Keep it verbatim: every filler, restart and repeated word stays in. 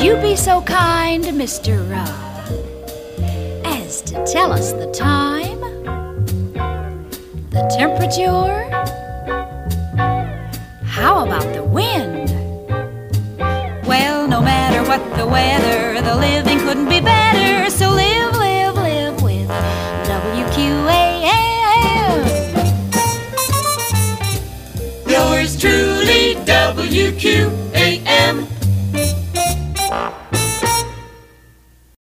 you be so kind, Mister Uh, as to tell us the time, the temperature? How about the wind? Well, no matter what the weather, the living couldn't be better. So live, live, live with W Q A M. Yours truly, W Q A M.